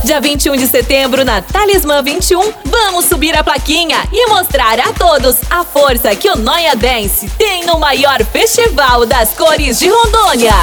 Dia 21 de setembro, na Talismã 21, vamos subir a plaquinha e mostrar a todos a força que o Noia Dance tem no maior festival das cores de Rondônia.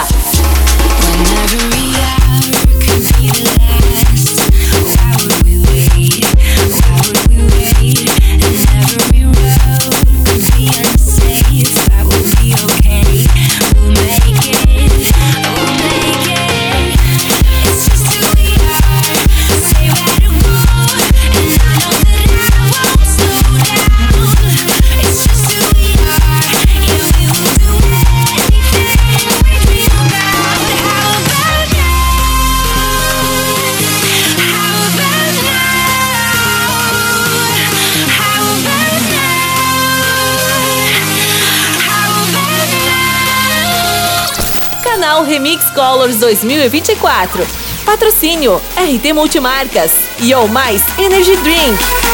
Canal Remix Colors 2024. Patrocínio RT Multimarcas e Ou Mais Energy Drink.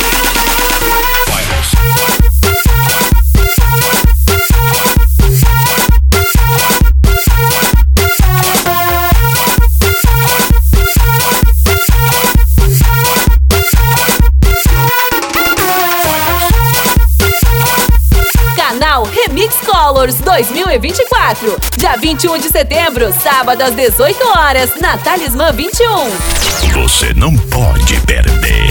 Canal Remix Colors 2024. Dia 21 de setembro, sábado às 18 horas, na Talismã 21. Você não pode perder.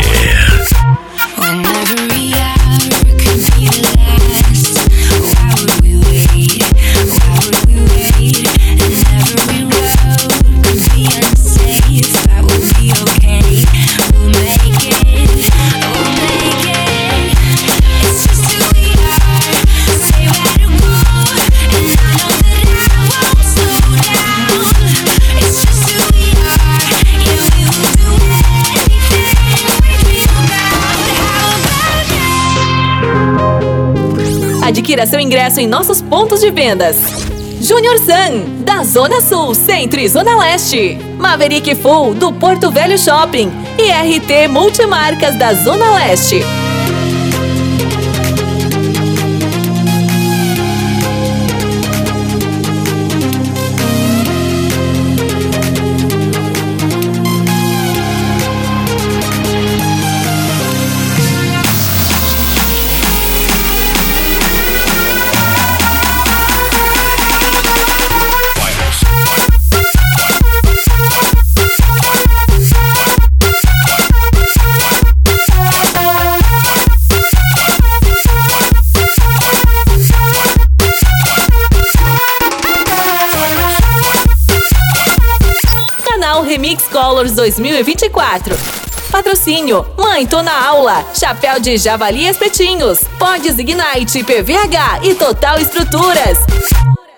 Adquira seu ingresso em nossos pontos de vendas. Júnior Sun, da Zona Sul, Centro e Zona Leste. Maverick Full, do Porto Velho Shopping. E RT Multimarcas, da Zona Leste. Remix Colors 2024. Patrocínio Mãe, tô na aula. Chapéu de Javali Espetinhos. Pods Ignite, PVH e Total Estruturas.